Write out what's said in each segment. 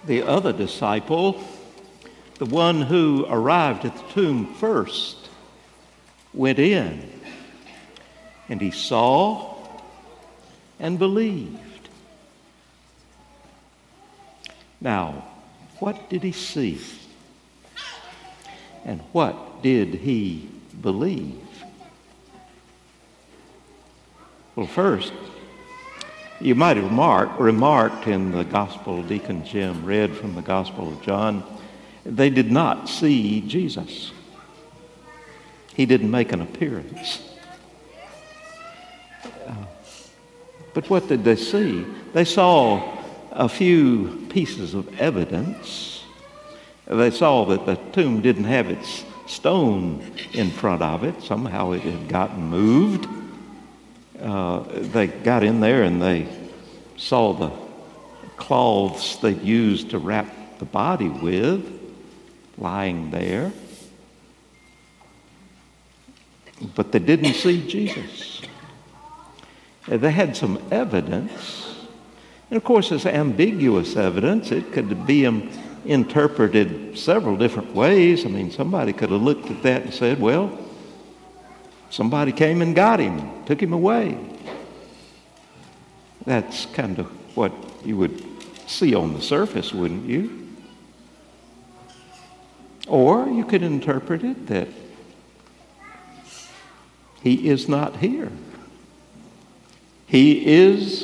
The other disciple, the one who arrived at the tomb first, went in, and he saw and believed. Now, what did he see? And what did he believe? Well, first, you might have remarked in the Gospel Deacon Jim read from the Gospel of John, they did not see Jesus. He didn't make an appearance. But what did they see? They saw a few pieces of evidence. They saw that the tomb didn't have its stone in front of it. Somehow it had gotten moved. They got in there and they saw the cloths they'd used to wrap the body with lying there. But they didn't see Jesus. They had some evidence. And of course, it's ambiguous evidence. It could be interpreted several different ways. I mean, somebody could have looked at that and said, well, somebody came and got him, took him away. That's kind of what you would see on the surface, wouldn't you? Or you could interpret it that he is not here. He is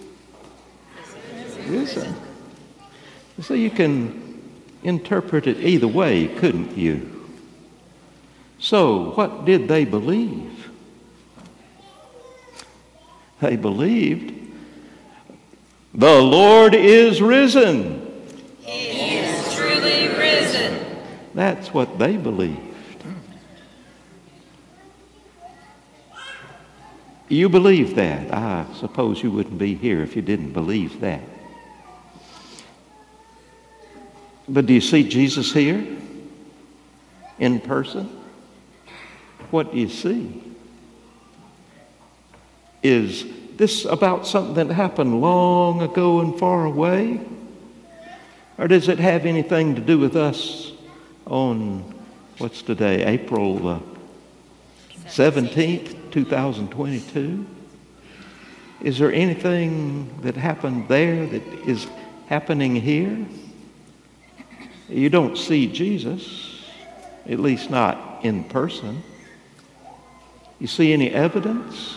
risen. So you can interpret it either way, couldn't you? So what did they believe? They believed the Lord is risen. He is truly risen. That's what they believed. You believe that. I suppose you wouldn't be here if you didn't believe that. But do you see Jesus here in person? What do you see? Is this about something that happened long ago and far away? Or does it have anything to do with us on, what's today, April 17th, 2022? Is there anything that happened there that is happening here? You don't see Jesus, at least not in person. You see any evidence?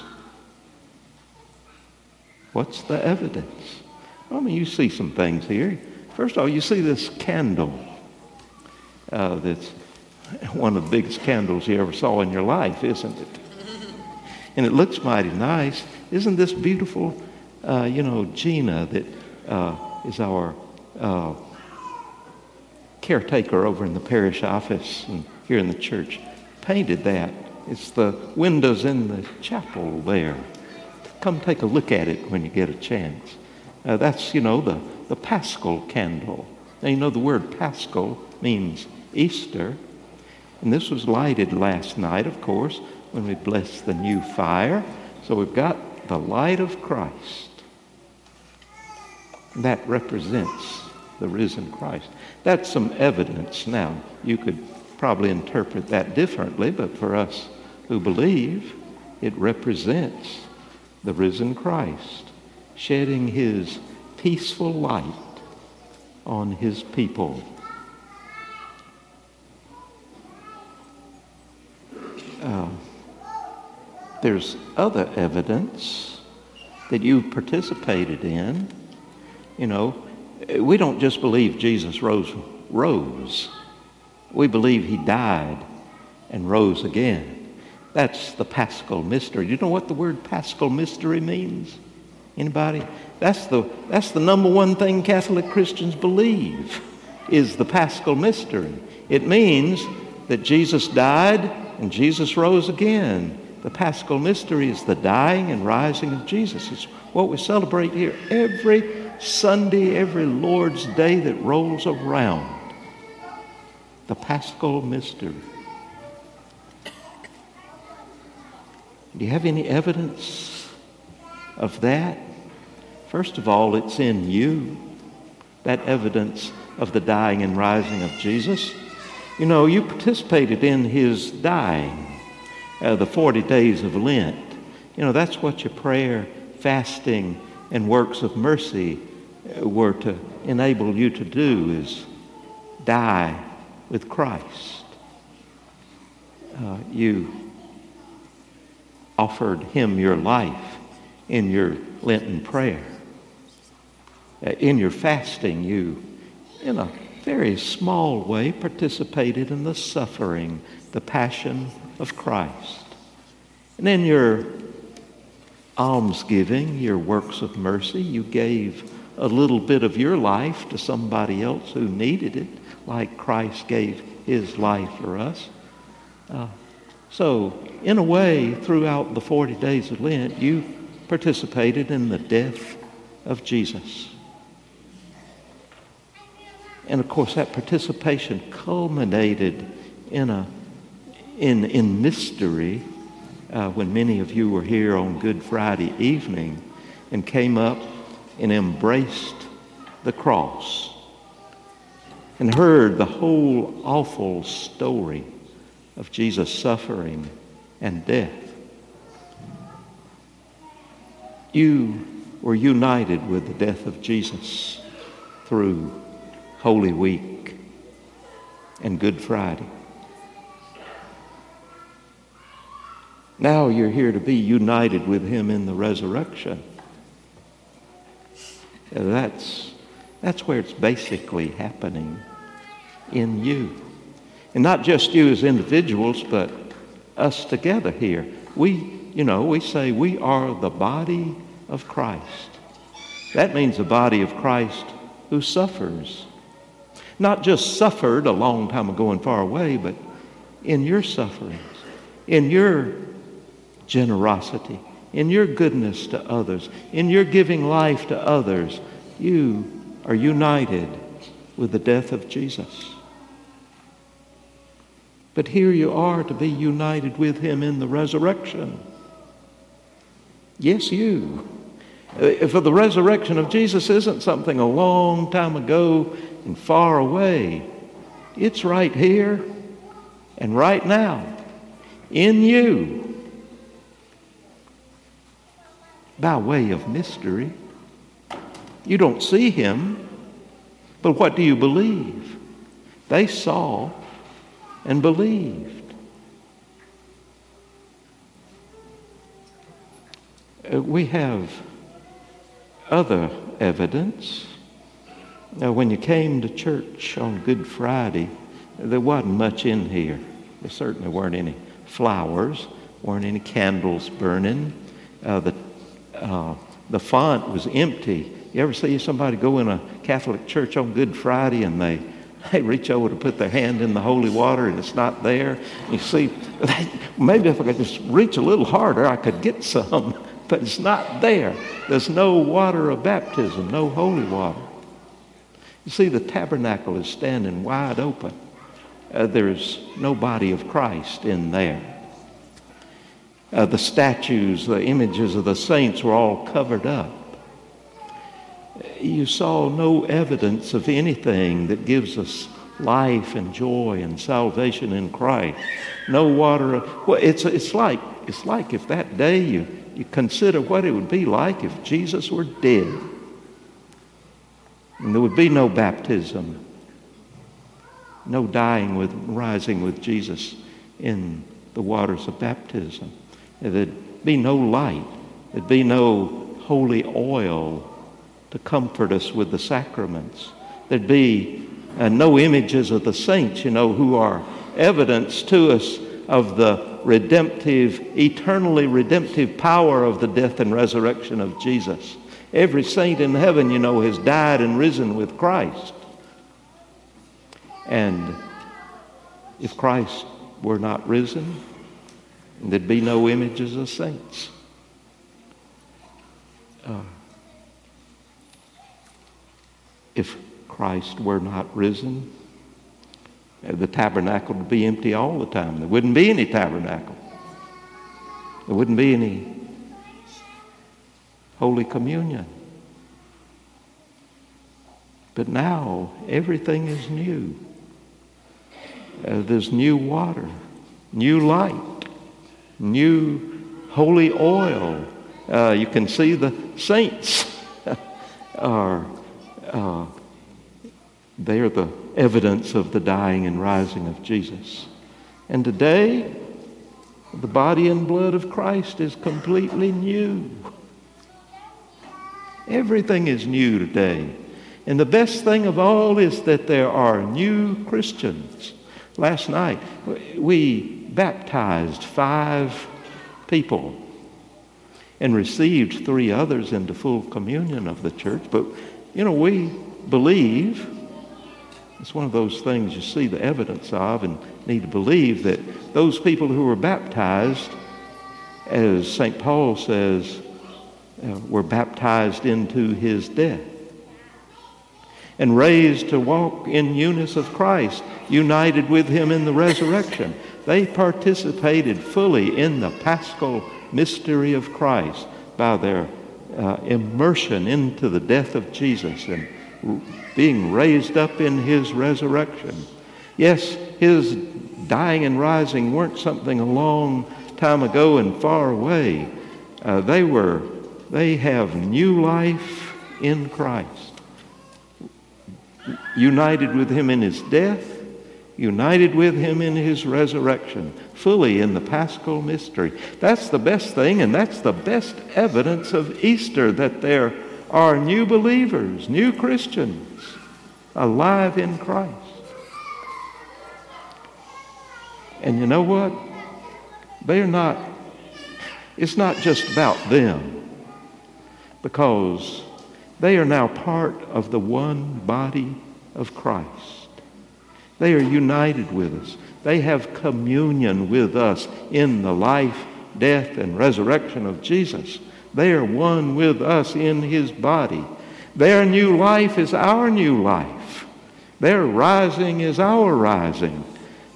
What's the evidence? I mean, you see some things here. First of all, you see this candle. That's one of the biggest candles you ever saw in your life, isn't it? And it looks mighty nice. Isn't this beautiful? Gina, that is our caretaker over in the parish office and here in the church, painted that. It's the windows in the chapel there. Come take a look at it when you get a chance. That's, the Paschal candle. Now, the word Paschal means Easter. And this was lighted last night, of course, when we blessed the new fire. So we've got the light of Christ. That represents the risen Christ. That's some evidence. Now, you could probably interpret that differently, but for us who believe, it represents the risen Christ shedding his peaceful light on his people. There's other evidence that you participated in. We don't just believe Jesus rose. We believe he died and rose again. That's the Paschal mystery. Do you know what the word Paschal mystery means? Anybody? That's the number one thing Catholic Christians believe is the Paschal mystery. It means that Jesus died and Jesus rose again. The Paschal mystery is the dying and rising of Jesus. It's what we celebrate here every Sunday, every Lord's Day that rolls around. The Paschal mystery. Do you have any evidence of that? First of all, it's in you. that evidence of the dying and rising of Jesus. You know, you participated in his dying, the 40 days of Lent. You know, that's what your prayer, fasting, and works of mercy were to enable you to do, is die with Christ. You offered him your life in your Lenten prayer. In your fasting, you, in a very small way, participated in the suffering, the passion of Christ. And in your almsgiving, your works of mercy, you gave a little bit of your life to somebody else who needed it, like Christ gave his life for us. So, in a way, throughout the 40 days of Lent, you participated in the death of Jesus. And of course, that participation culminated in mystery when many of you were here on Good Friday evening and came up and embraced the cross and heard the whole awful story of Jesus' suffering and death. You were united with the death of Jesus through Holy Week and Good Friday. Now you're here to be united with him in the resurrection. That's where it's basically happening in you. And not just you as individuals, but us together here. We say we are the body of Christ. That means the body of Christ who suffers. Not just suffered a long time ago and far away, but in your sufferings, in your generosity, in your goodness to others, in your giving life to others, you are united with the death of Jesus. But here you are to be united with him in the resurrection. Yes, you. For the resurrection of Jesus isn't something a long time ago and far away. It's right here and right now in you. By way of mystery. You don't see him, but what do you believe? They saw and believed. We have other evidence. Now, when you came to church on Good Friday, there wasn't much in here. There certainly weren't any flowers, weren't any candles burning. The font was empty. You ever see somebody go in a Catholic church on Good Friday and they reach over to put their hand in the holy water and it's not there? You see, maybe if I could just reach a little harder, I could get some, but it's not there. There's no water of baptism, no holy water. You see, the tabernacle is standing wide open. There's no body of Christ in there. The statues, the images of the saints were all covered up. You saw no evidence of anything that gives us life and joy and salvation in Christ. No water. Well, it's like if that day you consider what it would be like if Jesus were dead. And there would be no baptism, no dying with, rising with Jesus in the waters of baptism. There'd be no light. There'd be no holy oil to comfort us with the sacraments. There'd be no images of the saints, who are evidence to us of the redemptive, eternally redemptive power of the death and resurrection of Jesus. Every saint in heaven, has died and risen with Christ. And if Christ were not risen, there'd be no images of saints. If Christ were not risen, the tabernacle would be empty all the time. There wouldn't be any tabernacle. There wouldn't be any Holy Communion. But now everything is new. There's new water, new light, new holy oil. You can see the saints are they're the evidence of the dying and rising of Jesus. And today, the body and blood of Christ is completely new. Everything is new today. And the best thing of all is that there are new Christians. Last night, we baptized 5 people and received 3 others into full communion of the church. But, we believe, it's one of those things you see the evidence of and need to believe that those people who were baptized, as St. Paul says, were baptized into his death and raised to walk in newness of Christ, united with him in the resurrection. They participated fully in the paschal mystery of Christ by their immersion into the death of Jesus and being raised up in his resurrection. Yes, his dying and rising weren't something a long time ago and far away. They have new life in Christ. United with him in his death, united with him in his resurrection, fully in the paschal mystery. That's the best thing, and that's the best evidence of Easter, that there are new believers, new Christians, alive in Christ. And you know what? It's not just about them, because they are now part of the one body of Christ. They are united with us. They have communion with us in the life, death, and resurrection of Jesus. They are one with us in his body. Their new life is our new life. Their rising is our rising.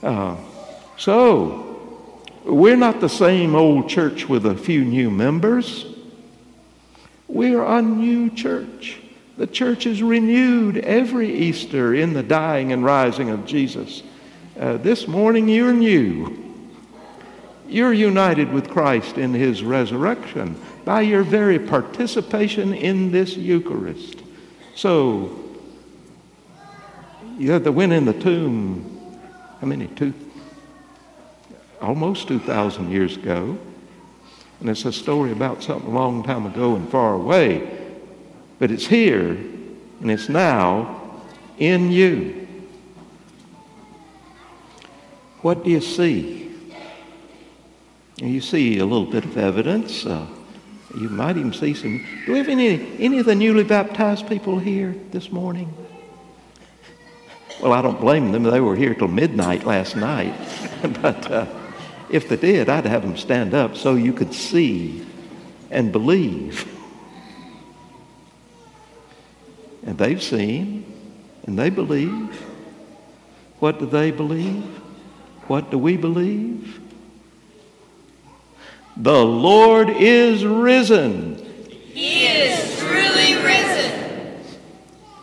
So, we're not the same old church with a few new members. We're a new church. The church is renewed every Easter in the dying and rising of Jesus. This morning you're new. You're united with Christ in his resurrection by your very participation in this Eucharist. So, you went in the tomb, almost 2,000 years ago. And it's a story about something a long time ago and far away. But it's here, and it's now in you. What do you see? You see a little bit of evidence. You might even see some. Do we have any of the newly baptized people here this morning? Well, I don't blame them. They were here till midnight last night. But if they did, I'd have them stand up so you could see and believe. And they've seen and they believe. What do they believe? What do we believe? The Lord is risen.